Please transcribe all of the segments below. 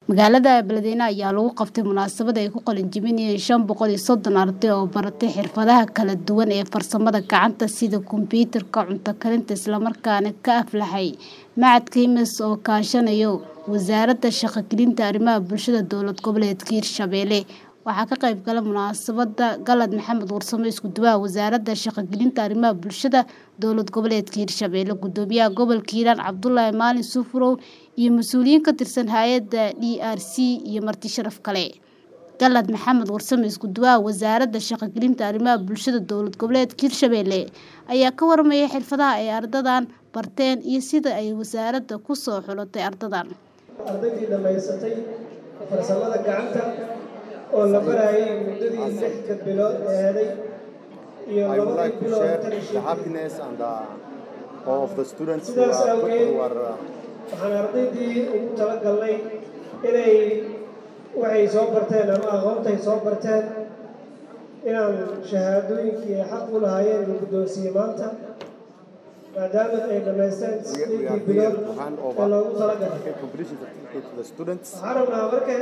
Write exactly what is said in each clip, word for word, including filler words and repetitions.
Magaalada Beledweyne ayaa lagu qabtay munaasabad ay ku qalin jebinayeen shan boqol iyo soddon arday oo baratay xirfadaha kala duwan ee farsamada gacanta sida kombiyuutarka, cunto karinta, isla markaana ka aflaxay Macadka Himes oo kaashanayo Wasaaradda Shaqo-gelinta Arrimaha Bulshada Dowlad Goboleedka Hirshabelle. Waxaa ka qayb galay munaasabadda Galad Maxamed Warsame isku duwaha Wasaaradda Shaqo-gelinta Arrimaha Bulshada Dowlad Goboleedka Hirshabelle, Gudoomiyaha Gobolka Hiiraan Cabdullaahi Maalin Sufrow iyo mas'uuliyiin ka tirsan hay'adda D R C iyo marti sharaf kale. Galad Maxamed Warsame isku duwaha Wasaaradda Shaqo-gelinta Arrimaha Bulshada Dowlad Goboleedka Hirshabelle ayaa ka warramay xirfadaha ay ardaydan barteen iyo sida ay wasaaradda ku soo xulatay ardaydan. Ardaydii dhamaysatay farsamada gacanta oo la barayay muddadii lix bilood eeday iyo laba bilood the happiness and the of the students who are, who are uh, waxaan ardaydii ugu talagalnay inay waxay soo barteen ama aqoontay soo barteen inaan shahaadooyinkii xaq u lahaayeen lagu guddoonsiiyey maanta maadaama ay dhamaysteen siddeed bilood ee loogu talagalay. Waxaan rabnaa marka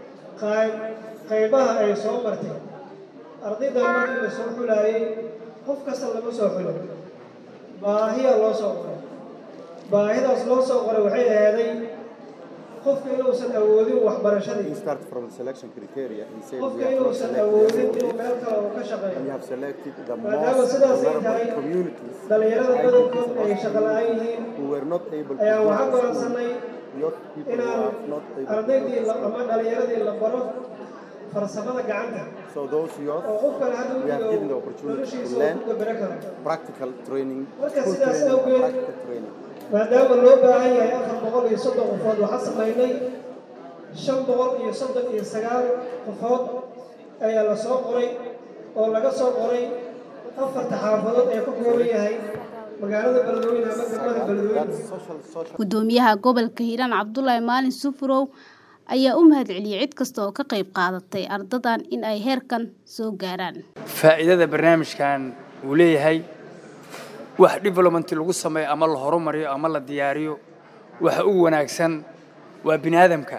qaybaha ay soo bartay ardayda markii la soo xulayay qof kasta lama soo xulin, baahiya loo soo qoray. baahidaas loo soo qoray waxay ahaday qofka inuusan awoodin waxbarashadii. start from the selection criteria and say qofka inuusan awoodin inuu meel kale uu ka shaqeeyo. we have selected the maadaama most sidaas ay tahay vulnerable communities dhalinyarada badankood ay shaqo la'aan yihiin who were not able to ayaan go waxaan to school. go'aansanay Young people who inaan are not able to ardaydii go to ama dhalinyaradii la baro farsamada gacanta so those youth oo qofkan hadda we have given the uu opportunity to noloshiisa learn ku gabara karo. practical training, Marka school sidaas training, awgeed, practical training. maadaama loo baahan yahay afar boqol iyo soddon qofood waxaa samaynay shan boqol iyo soddon iyo sagaal qofood ayaa la soo qoray oo laga soo qoray afarta xaafadood ee ku kooban yahay magaalada Beledweyne ama degmada Beledweyne. Gudoomiyaha Gobolka Hiiraan Cabdullaahi Maalin Sufrow ayaa u mahadceliyay cid kasta oo ka qayb qaadatay ardaydan in ay heerkan soo gaaraan. Faa'iidada barnaamijkan uu leeyahay wax development lagu sameeyo ama la horumariyo ama la diyaariyo waxa ugu wanaagsan waa bini'aadamka.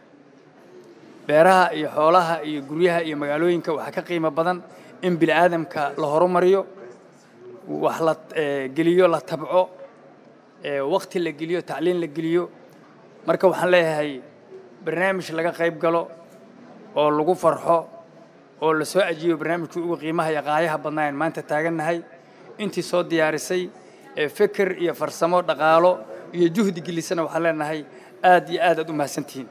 Beeraha iyo xoolaha iyo guryaha iyo magaalooyinka waxa ka qiimo badan in bini'aadamka la horumariyo, wax la geliyo, la tabco, waqti la geliyo, tacliin la geliyo. Marka waxaan leeyahay barnaamij laga qayb galo oo lagu farxo oo la soo ajiyo barnaamijku ugu qiimaha iyo qaayaha badnaan maanta taagannahay intii soo diyaarisay ee fikir iyo farsamo dhaqaalo iyo juhdi gelisana waxaan leenahay aad iyo aad aad u mahadsantihiin.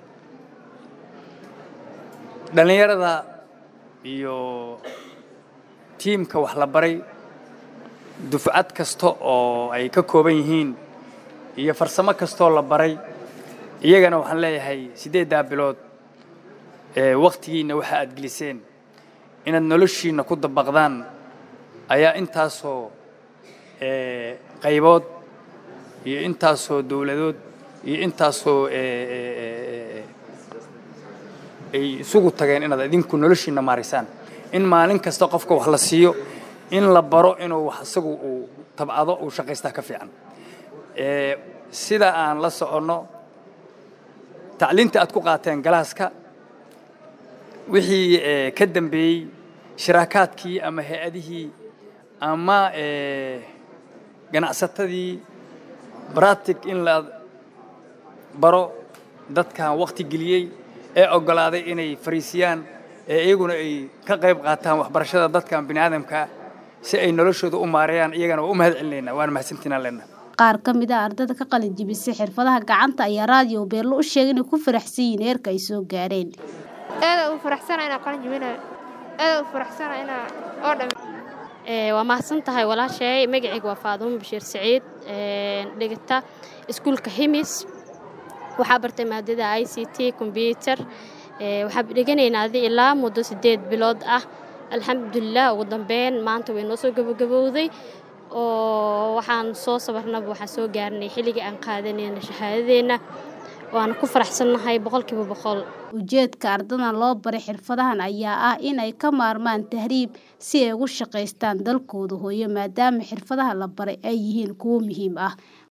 dhalinyarada iyo tiimka wax la baray dufcad kasta oo ay ka kooban yihiin iyo farsamo kasta oo la baray iyagana waxaan leeyahay siddeed bilood ee waqtigiina waxa aad geliseen inaad noloshiina ku dabaqdaan ayaa intaasoo ee qaybood iyo intaasoo dawladood iyo intaasoo ee ay isugu tageen inaad idinku noloshiina maarisaan in maalin kasta qofka wax la siiyo in la baro inuu wax isagu uu tabcado uu shaqaysta ka fiican ee sida aan la socono tacliinta aad ku qaateen galaaska wixii ka dambeeyay shirkadkii ama hay'adihii ama ee ganacsatadii practic in la baro dadkan waqti geliyay ee ogolaaday inay fariisiyaan ee iyaguna ay ka qayb qaataan waxbarashada dadkan bini'aadamka si ay noloshooda u maareeyaan iyagana waa u mahadcelinayna waan mahadsantiinaa leenahay. Qaar ka mid ah ardayda ka qalin jebisay xirfadaha gacanta ayaa raadiyo Beerlo u sheegay inay ku faraxsan yihiin heerka ay soo gaareen. aad u faraxsanahay inaan qalin jebinayo aad u faraxsanahay inaan oo dham ee waa mahadsan tahay walaashay magacaygu waa Faadumo Bashiir Saciid ee dhigata iskuulka Himes waxa bartay maadada I C T computer ee waxa dhiganaynaa ilaa muddo siddeed bilood ah alxamdulillah ugu dambeyn maanta way noo soo gabagabowday oo waxaan soo sabarnaa waxa soo gaarnay xilliga aan qaadanayna shahaadadeena waan ku faraxsanahay boqolkiiba boqol. Ujeedka ardaydan loo baray xirfadahan ayaa ah in ay ka maarmaan tahriib si ay ugu shaqeystaan dalkooda hooyo maadaama xirfadaha la baray ay yihiin kuwo muhiim ah.